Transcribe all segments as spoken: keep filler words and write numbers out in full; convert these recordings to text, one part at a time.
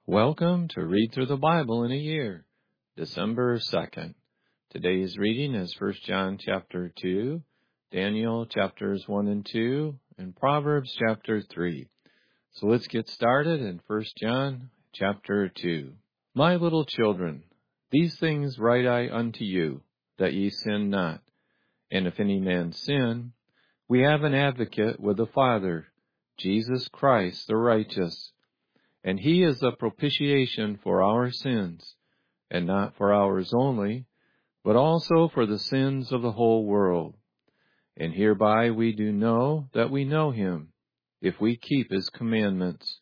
Welcome to Read Through the Bible in a Year, December second. Today's reading is First John chapter two, Daniel chapters one and two, and Proverbs chapter three. So let's get started in First John chapter two. My little children, these things write I unto you, that ye sin not. And if any man sin, we have an advocate with the Father, Jesus Christ the righteous. And he is a propitiation for our sins, and not for ours only, but also for the sins of the whole world. And hereby we do know that we know him, if we keep his commandments.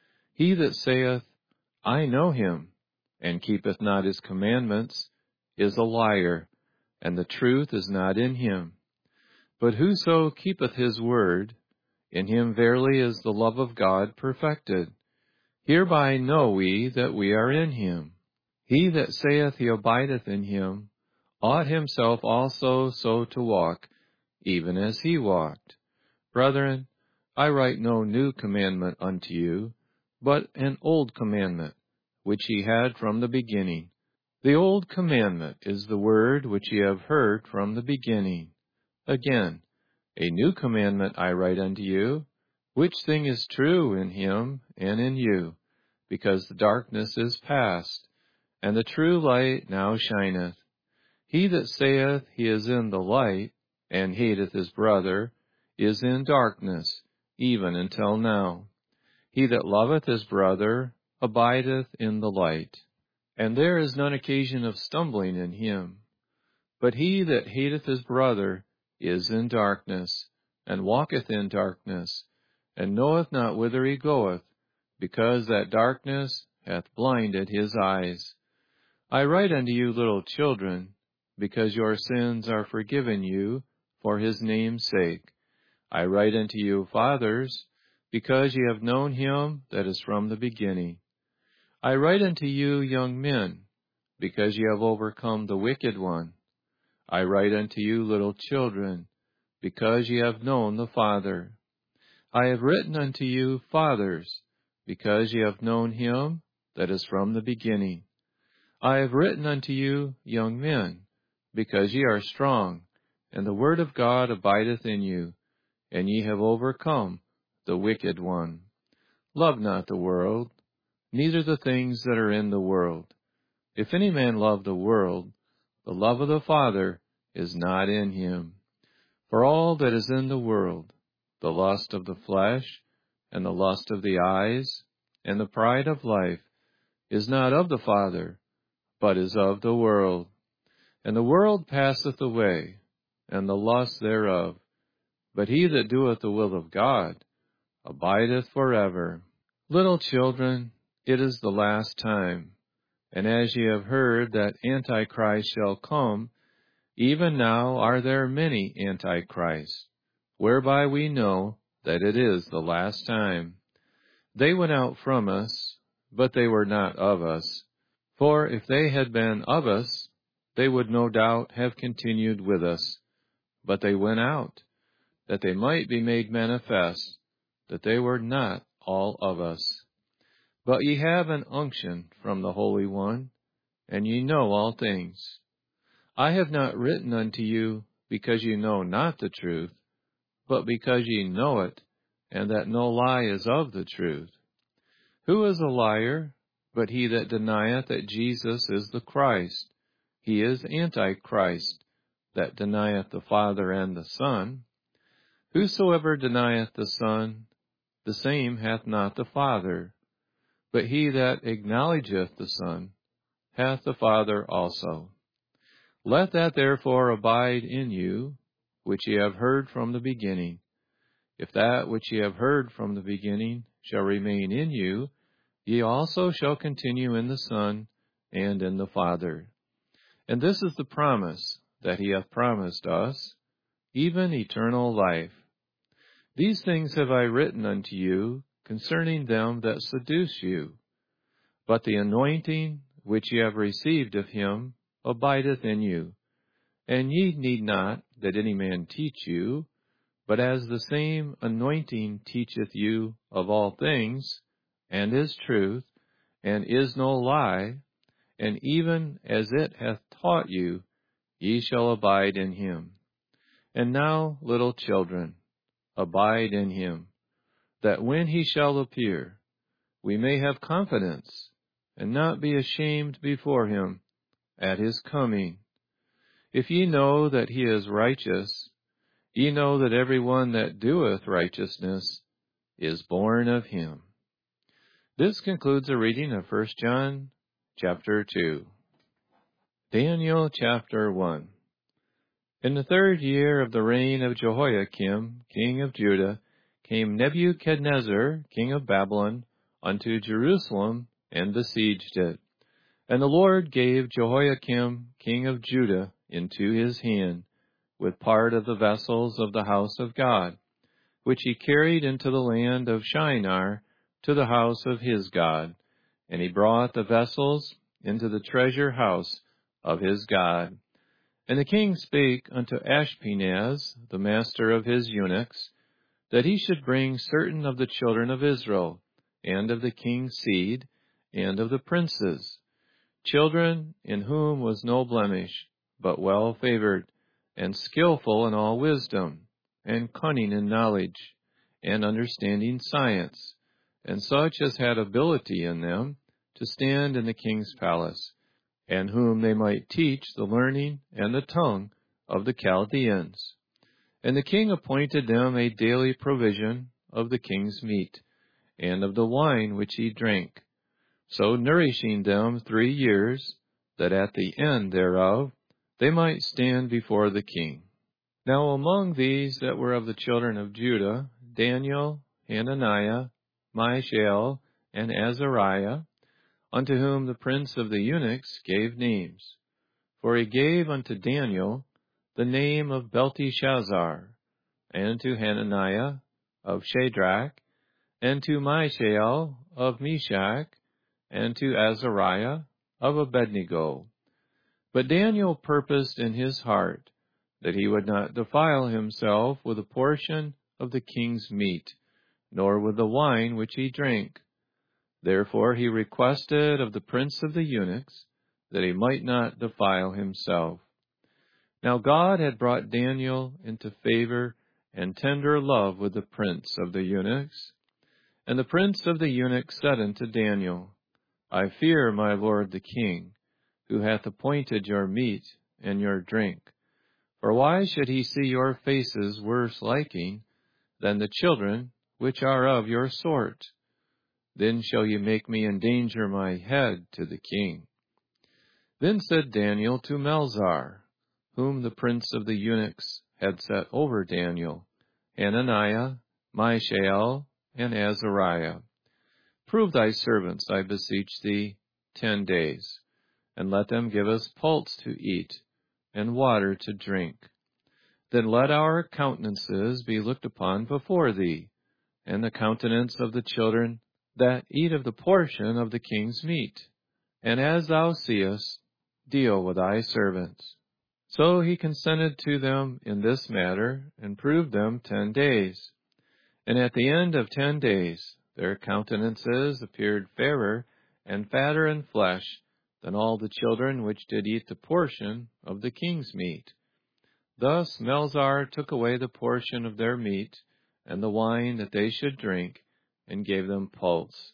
He that saith, I know him, and keepeth not his commandments, is a liar, and the truth is not in him. But whoso keepeth his word, in him verily is the love of God perfected. Hereby know we that we are in him. He that saith he abideth in him ought himself also so to walk, even as he walked. Brethren, I write no new commandment unto you, but an old commandment, which ye had from the beginning. The old commandment is the word which ye have heard from the beginning. Again, a new commandment I write unto you, which thing is true in him and in you, because the darkness is past, and the true light now shineth. He that saith he is in the light, and hateth his brother, is in darkness, even until now. He that loveth his brother abideth in the light, and there is none occasion of stumbling in him. But he that hateth his brother is in darkness, and walketh in darkness, and knoweth not whither he goeth, because that darkness hath blinded his eyes. I write unto you, little children, because your sins are forgiven you for his name's sake. I write unto you, fathers, because ye have known him that is from the beginning. I write unto you, young men, because ye have overcome the wicked one. I write unto you, little children, because ye have known the Father. I have written unto you, fathers, because ye have known him that is from the beginning. I have written unto you, young men, because ye are strong, and the word of God abideth in you, and ye have overcome the wicked one. Love not the world, neither the things that are in the world. If any man love the world, the love of the Father is not in him. For all that is in the world, the lust of the flesh, and the lust of the eyes, and the pride of life, is not of the Father, but is of the world. And the world passeth away, and the lust thereof. But he that doeth the will of God abideth forever. Little children, it is the last time. And as ye have heard that Antichrist shall come, even now are there many Antichrists, whereby we know that it is the last time. They went out from us, but they were not of us. For if they had been of us, they would no doubt have continued with us. But they went out, that they might be made manifest, that they were not all of us. But ye have an unction from the Holy One, and ye know all things. I have not written unto you because ye know not the truth, but because ye know it, and that no lie is of the truth. Who is a liar, but he that denieth that Jesus is the Christ? He is Antichrist, that denieth the Father and the Son. Whosoever denieth the Son, the same hath not the Father. But he that acknowledgeth the Son hath the Father also. Let that therefore abide in you, which ye have heard from the beginning. If that which ye have heard from the beginning shall remain in you, ye also shall continue in the Son and in the Father. And this is the promise that he hath promised us, even eternal life. These things have I written unto you concerning them that seduce you. But the anointing which ye have received of him abideth in you. And ye need not that any man teach you, but as the same anointing teacheth you of all things, and is truth, and is no lie, and even as it hath taught you, ye shall abide in him. And now, little children, abide in him, that when he shall appear, we may have confidence, and not be ashamed before him at his coming. If ye know that he is righteous, ye know that every one that doeth righteousness is born of him. This concludes the reading of First John chapter two. Daniel chapter one. In the third year of the reign of Jehoiakim, king of Judah, came Nebuchadnezzar, king of Babylon, unto Jerusalem, and besieged it. And the Lord gave Jehoiakim, king of Judah, into his hand, with part of the vessels of the house of God, which he carried into the land of Shinar, to the house of his God. And he brought the vessels into the treasure house of his God. And the king spake unto Ashpenaz, the master of his eunuchs, that he should bring certain of the children of Israel, and of the king's seed, and of the princes, children in whom was no blemish, but well favored, and skillful in all wisdom, and cunning in knowledge, and understanding science, and such as had ability in them to stand in the king's palace, and whom they might teach the learning and the tongue of the Chaldeans. And the king appointed them a daily provision of the king's meat, and of the wine which he drank, so nourishing them three years, that at the end thereof they might stand before the king. Now among these that were of the children of Judah, Daniel, Hananiah, Mishael, and Azariah, unto whom the prince of the eunuchs gave names. For he gave unto Daniel the name of Belteshazzar, and to Hananiah of Shadrach, and to Mishael of Meshach, and to Azariah of Abednego. But Daniel purposed in his heart that he would not defile himself with a portion of the king's meat, nor with the wine which he drank. Therefore he requested of the prince of the eunuchs that he might not defile himself. Now God had brought Daniel into favor and tender love with the prince of the eunuchs. And the prince of the eunuchs said unto Daniel, I fear my lord the king, who hath appointed your meat and your drink. For why should he see your faces worse liking than the children which are of your sort? Then shall ye make me endanger my head to the king. Then said Daniel to Melzar, whom the prince of the eunuchs had set over Daniel, Hananiah, Mishael, and Azariah, Prove thy servants, I beseech thee, ten days, and let them give us pulse to eat, and water to drink. Then let our countenances be looked upon before thee, and the countenance of the children that eat of the portion of the king's meat. And as thou seest, deal with thy servants. So he consented to them in this matter, and proved them ten days. And at the end of ten days, their countenances appeared fairer and fatter in flesh than all the children which did eat the portion of the king's meat. Thus Melzar took away the portion of their meat, and the wine that they should drink, and gave them pulse.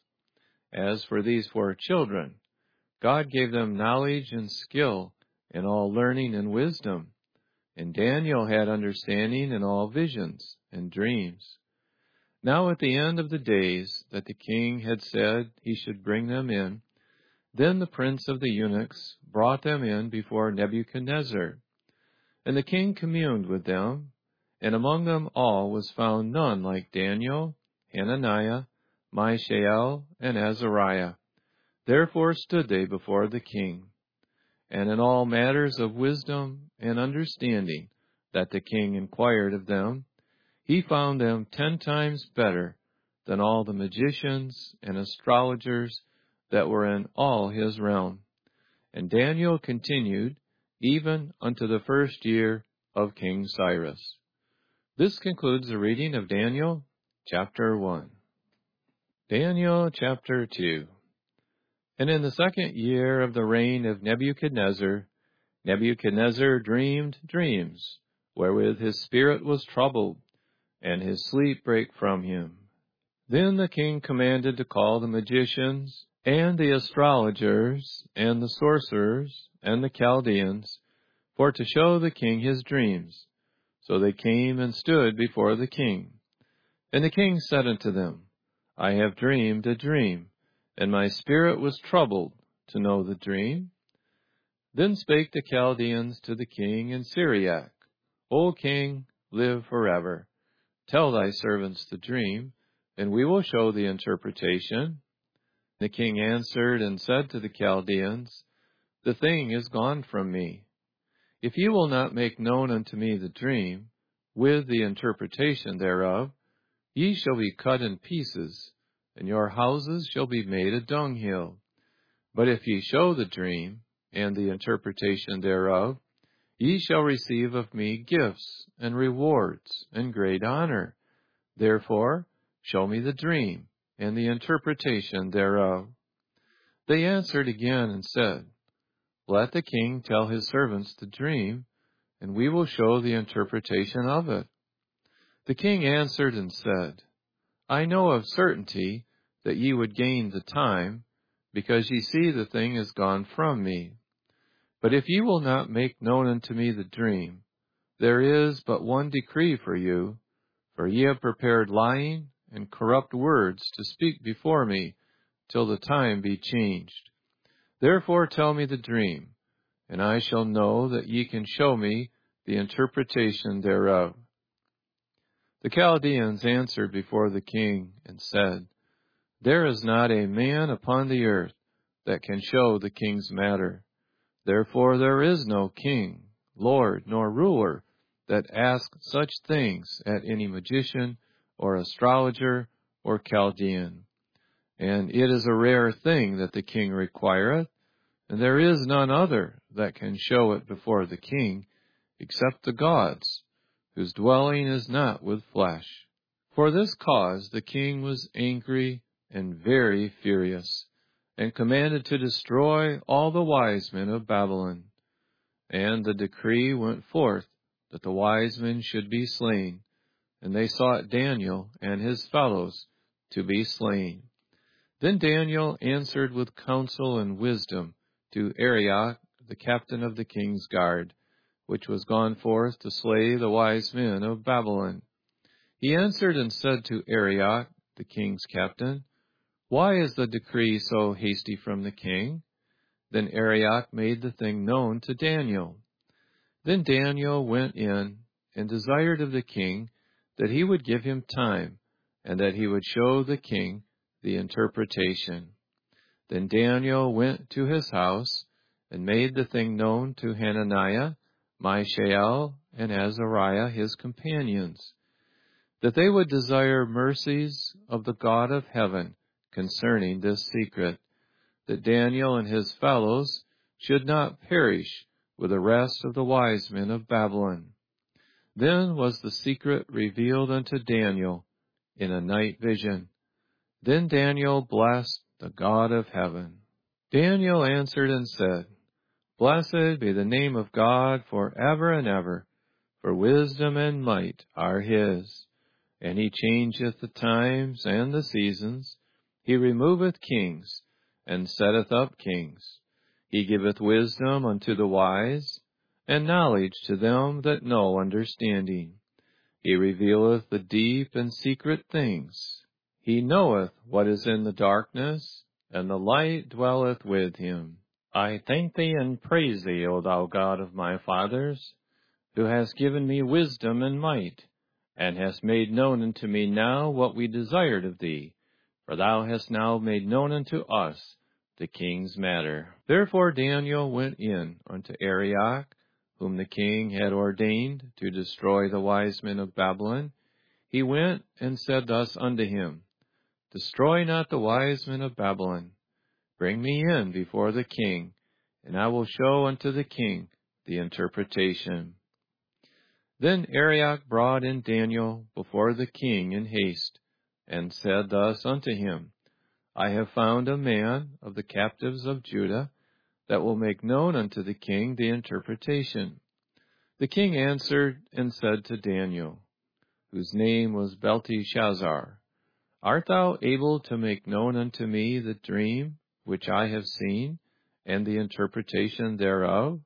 As for these four children, God gave them knowledge and skill in all learning and wisdom, and Daniel had understanding in all visions and dreams. Now at the end of the days that the king had said he should bring them in, then the prince of the eunuchs brought them in before Nebuchadnezzar. And the king communed with them, and among them all was found none like Daniel, Hananiah, Mishael, and Azariah. Therefore stood they before the king. And in all matters of wisdom and understanding that the king inquired of them, he found them ten times better than all the magicians and astrologers that were in all his realm. And Daniel continued even unto the first year of King Cyrus. This concludes the reading of Daniel chapter one. Daniel chapter two. And in the second year of the reign of Nebuchadnezzar, Nebuchadnezzar dreamed dreams, wherewith his spirit was troubled, and his sleep brake from him. Then the king commanded to call the magicians, and the astrologers, and the sorcerers, and the Chaldeans, for to show the king his dreams. So they came and stood before the king. And the king said unto them, I have dreamed a dream, and my spirit was troubled to know the dream. Then spake the Chaldeans to the king in Syriac, O king, live forever. Tell thy servants the dream, and we will show the interpretation. The king answered and said to the Chaldeans, The thing is gone from me. If ye will not make known unto me the dream, with the interpretation thereof, ye shall be cut in pieces, and your houses shall be made a dunghill. But if ye show the dream, and the interpretation thereof, ye shall receive of me gifts, and rewards, and great honor. Therefore, show me the dream, and the interpretation thereof. They answered again and said, Let the king tell his servants the dream, and we will show the interpretation of it. The king answered and said, I know of certainty that ye would gain the time, because ye see the thing is gone from me. But if ye will not make known unto me the dream, there is but one decree for you, for ye have prepared lying and corrupt words to speak before me, till the time be changed. Therefore tell me the dream, and I shall know that ye can show me the interpretation thereof. The Chaldeans answered before the king, and said, There is not a man upon the earth that can show the king's matter. Therefore there is no king, lord, nor ruler that asks such things at any magician, or astrologer, or Chaldean. And it is a rare thing that the king requireth, and there is none other that can show it before the king, except the gods, whose dwelling is not with flesh. For this cause the king was angry and very furious, and commanded to destroy all the wise men of Babylon. And the decree went forth that the wise men should be slain, and they sought Daniel and his fellows to be slain. Then Daniel answered with counsel and wisdom to Arioch, the captain of the king's guard, which was gone forth to slay the wise men of Babylon. He answered and said to Arioch, the king's captain, Why is the decree so hasty from the king? Then Arioch made the thing known to Daniel. Then Daniel went in and desired of the king that he would give him time, and that he would show the king the interpretation. Then Daniel went to his house, and made the thing known to Hananiah, Mishael, and Azariah his companions, that they would desire mercies of the God of heaven concerning this secret, that Daniel and his fellows should not perish with the rest of the wise men of Babylon. Then was the secret revealed unto Daniel in a night vision. Then Daniel blessed the God of heaven. Daniel answered and said, Blessed be the name of God for ever and ever, for wisdom and might are his. And he changeth the times and the seasons. He removeth kings, and setteth up kings. He giveth wisdom unto the wise, and knowledge to them that know understanding. He revealeth the deep and secret things. He knoweth what is in the darkness, and the light dwelleth with him. I thank thee and praise thee, O thou God of my fathers, who hast given me wisdom and might, and hast made known unto me now what we desired of thee, for thou hast now made known unto us the king's matter. Therefore Daniel went in unto Arioch, whom the king had ordained to destroy the wise men of Babylon. He went and said thus unto him, Destroy not the wise men of Babylon. Bring me in before the king, and I will show unto the king the interpretation. Then Arioch brought in Daniel before the king in haste, and said thus unto him, I have found a man of the captives of Judah that will make known unto the king the interpretation. The king answered and said to Daniel, whose name was Belteshazzar, Art thou able to make known unto me the dream which I have seen, and the interpretation thereof?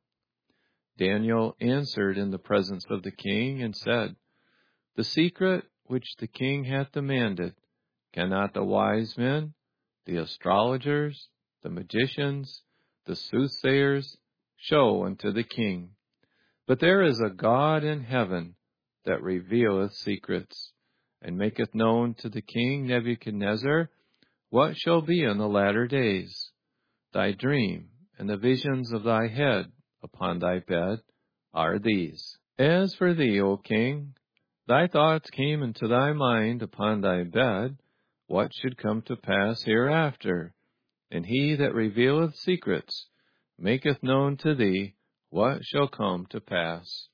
Daniel answered in the presence of the king and said, The secret which the king hath demanded, cannot the wise men, the astrologers, the magicians, the soothsayers, show unto the king? But there is a God in heaven that revealeth secrets, and maketh known to the king Nebuchadnezzar what shall be in the latter days. Thy dream and the visions of thy head upon thy bed are these. As for thee, O king, thy thoughts came into thy mind upon thy bed, what should come to pass hereafter. And he that revealeth secrets maketh known to thee what shall come to pass.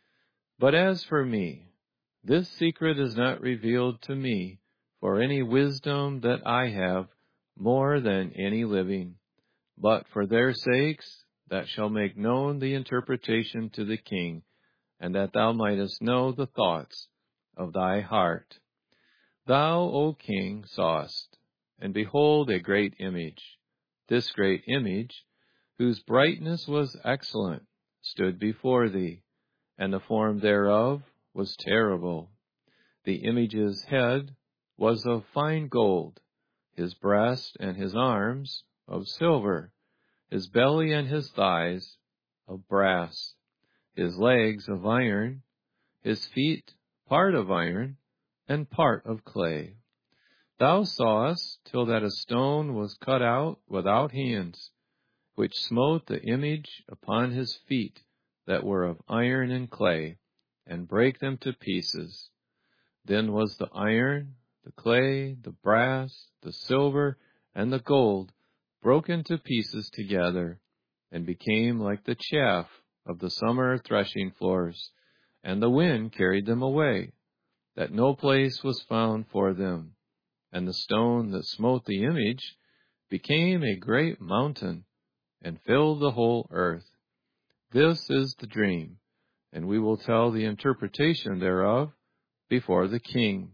But as for me, this secret is not revealed to me for any wisdom that I have more than any living, but for their sakes that shall make known the interpretation to the king, and that thou mightest know the thoughts of thy heart. Thou, O king, sawest, and behold a great image. This great image, whose brightness was excellent, stood before thee, and the form thereof was terrible. The image's head was of fine gold, his breast and his arms of silver, his belly and his thighs of brass, his legs of iron, his feet part of iron and part of clay. Thou sawest till that a stone was cut out without hands, which smote the image upon his feet that were of iron and clay, and brake them to pieces. Then was the iron, the clay, the brass, the silver, and the gold broken to pieces together, and became like the chaff of the summer threshing floors, and the wind carried them away, that no place was found for them. And the stone that smote the image became a great mountain, and filled the whole earth. This is the dream, and we will tell the interpretation thereof before the king.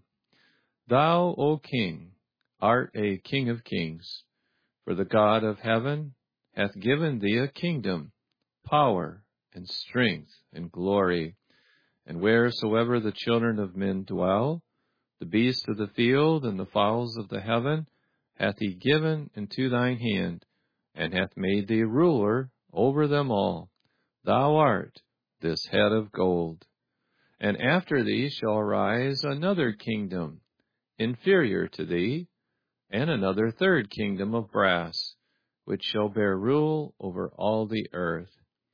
Thou, O king, art a king of kings, for the God of heaven hath given thee a kingdom, power, and strength, and glory. And wheresoever the children of men dwell, the beasts of the field and the fowls of the heaven hath he given into thine hand, and hath made thee ruler over them all. Thou art this head of gold. And after thee shall arise another kingdom, inferior to thee, and another third kingdom of brass, which shall bear rule over all the earth.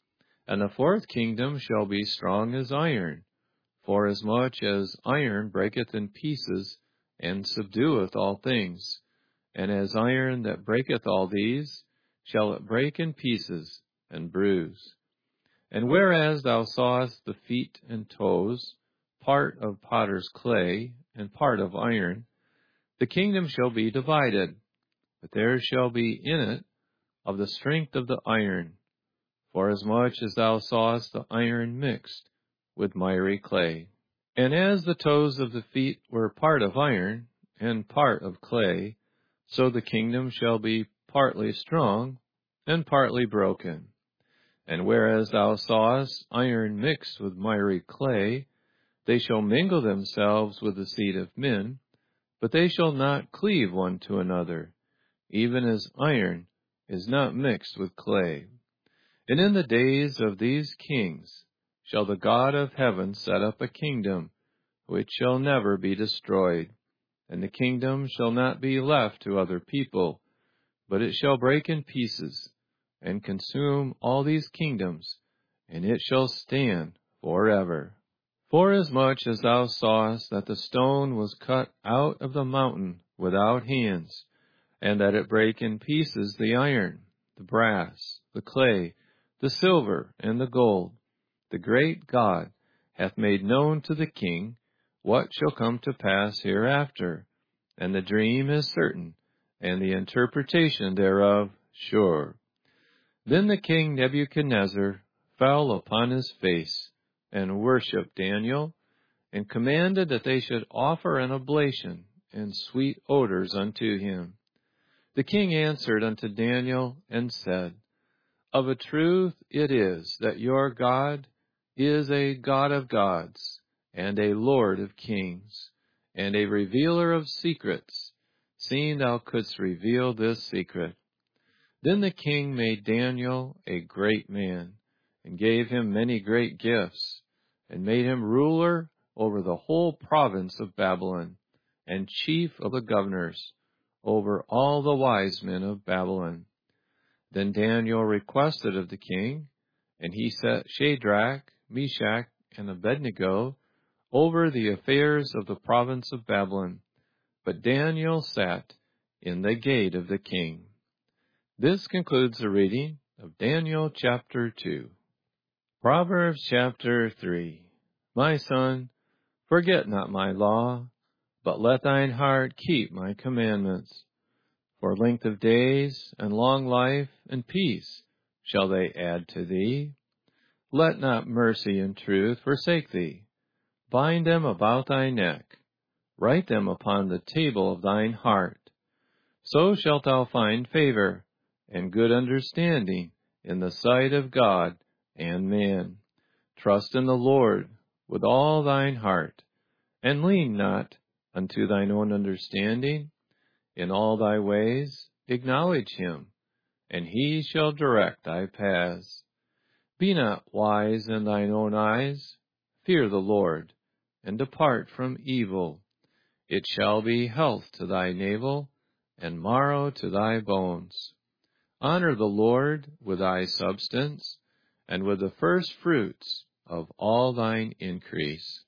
And the fourth kingdom shall be strong as iron, forasmuch as iron breaketh in pieces, and subdueth all things. And as iron that breaketh all these, shall it break in pieces, and bruise. And whereas thou sawest the feet and toes, part of potter's clay, and part of iron, the kingdom shall be divided, but there shall be in it of the strength of the iron, forasmuch as thou sawest the iron mixed with miry clay. And as the toes of the feet were part of iron, and part of clay, so the kingdom shall be partly strong, and partly broken. And whereas thou sawest iron mixed with miry clay, they shall mingle themselves with the seed of men, but they shall not cleave one to another, even as iron is not mixed with clay. And in the days of these kings shall the God of heaven set up a kingdom, which shall never be destroyed, and the kingdom shall not be left to other people, but it shall break in pieces, and consume all these kingdoms, and it shall stand forever. Forasmuch as thou sawest that the stone was cut out of the mountain without hands, and that it brake in pieces the iron, the brass, the clay, the silver, and the gold, the great God hath made known to the king what shall come to pass hereafter, and the dream is certain, and the interpretation thereof sure. Then the king Nebuchadnezzar fell upon his face, and worshipped Daniel, and commanded that they should offer an oblation and sweet odors unto him. The king answered unto Daniel, and said, Of a truth it is that your God is a God of gods, and a Lord of kings, and a revealer of secrets, seeing thou couldst reveal this secret. Then the king made Daniel a great man, and gave him many great gifts, and made him ruler over the whole province of Babylon, and chief of the governors, over all the wise men of Babylon. Then Daniel requested of the king, and he set Shadrach, Meshach, and Abednego over the affairs of the province of Babylon. But Daniel sat in the gate of the king. This concludes the reading of Daniel chapter two. Proverbs chapter three. My son, forget not my law, but let thine heart keep my commandments. For length of days and long life and peace shall they add to thee. Let not mercy and truth forsake thee. Bind them about thy neck. Write them upon the table of thine heart. So shalt thou find favor and good understanding in the sight of God and man. Trust in the Lord with all thine heart, and lean not unto thine own understanding. In all thy ways acknowledge him, and he shall direct thy paths. Be not wise in thine own eyes. Fear the Lord, and depart from evil. It shall be health to thy navel, and marrow to thy bones. Honor the Lord with thy substance, and with the first fruits of all thine increase.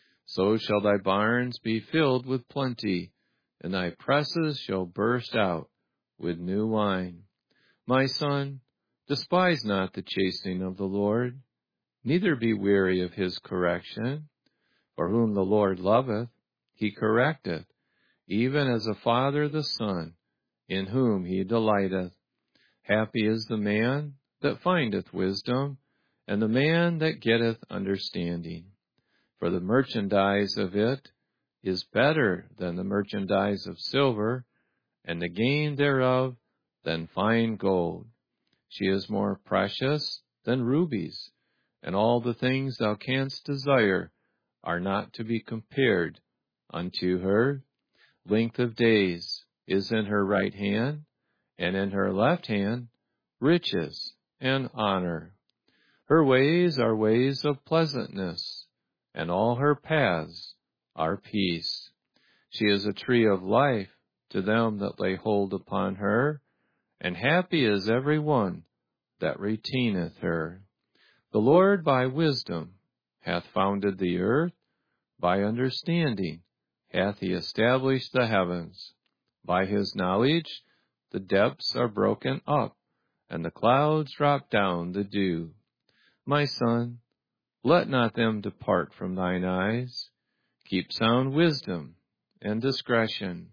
So shall thy barns be filled with plenty, and thy presses shall burst out with new wine. My son, despise not the chastening of the Lord, neither be weary of his correction. For whom the Lord loveth, he correcteth, even as a father the son, in whom he delighteth. Happy is the man that findeth wisdom, and the man that getteth understanding. For the merchandise of it is better than the merchandise of silver, and the gain thereof than fine gold. She is more precious than rubies, and all the things thou canst desire are not to be compared unto her. Length of days is in her right hand, and in her left hand riches and honor. Her ways are ways of pleasantness, and all her paths are peace. She is a tree of life to them that lay hold upon her, and happy is every one that retaineth her. The Lord by wisdom hath founded the earth, by understanding hath he established the heavens. By his knowledge the depths are broken up, and the clouds drop down the dew. My son, let not them depart from thine eyes. Keep sound wisdom and discretion.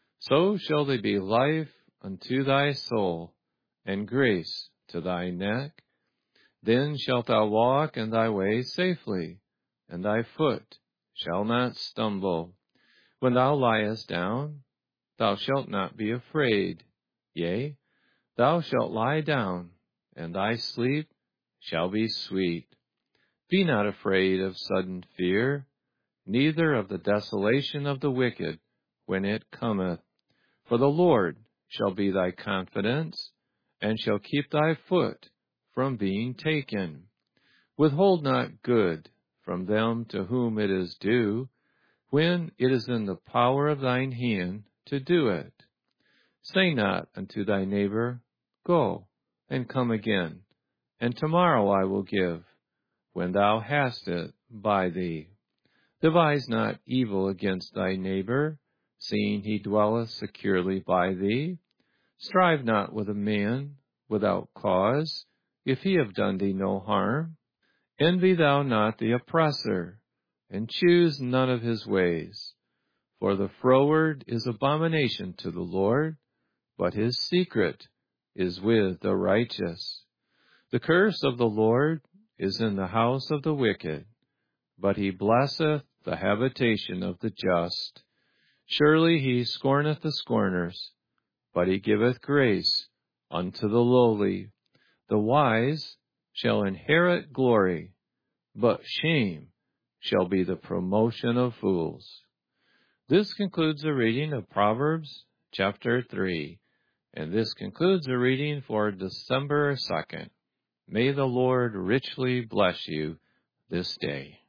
So shall they be life unto thy soul, and grace to thy neck. Then shalt thou walk in thy way safely, and thy foot shall not stumble. When thou liest down, thou shalt not be afraid. Yea, thou shalt lie down, and thy sleep shall be sweet. Be not afraid of sudden fear, neither of the desolation of the wicked when it cometh. For the Lord shall be thy confidence, and shall keep thy foot from being taken. Withhold not good from them to whom it is due, when it is in the power of thine hand to do it. Say not unto thy neighbor, Go, and come again, and tomorrow I will give, when thou hast it by thee. Devise not evil against thy neighbor, seeing he dwelleth securely by thee. Strive not with a man without cause, if he have done thee no harm. Envy thou not the oppressor, and choose none of his ways. For the froward is abomination to the Lord, but his secret is with the righteous. The curse of the Lord is in the house of the wicked, but he blesseth the habitation of the just. Surely he scorneth the scorners, but he giveth grace unto the lowly. The wise shall inherit glory, but shame shall be the promotion of fools. This concludes the reading of Proverbs chapter three, and this concludes the reading for December second. May the Lord richly bless you this day.